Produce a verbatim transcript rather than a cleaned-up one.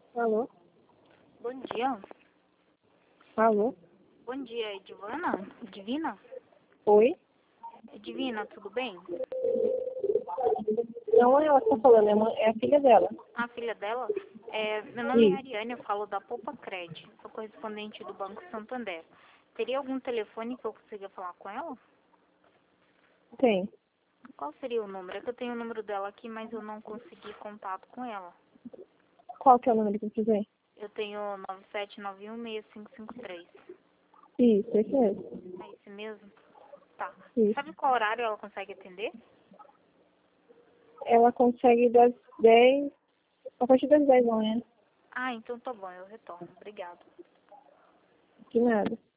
Alô? Bom dia. Alô? Bom dia, é Divana? Divina? Oi? É Divina, tudo bem? Não é ela que tá falando, é, uma- é a filha dela. A filha dela? É, meu nome é Isso. Ariane, eu falo da Poupa Cred. Sou correspondente do Banco Santander. Teria algum telefone que eu consiga falar com ela? Tem. Qual seria o número? É que eu tenho o número dela aqui, mas eu não consegui contato com ela. Qual que é o número que eu precisei? Eu tenho nove sete nove um seis cinco cinco três. Isso, esse mesmo. É esse mesmo? Tá. Isso. Sabe qual horário ela consegue atender? Ela consegue das dez, a partir das dez da manhã. Ah, então tá bom, eu retorno. Obrigada. De nada.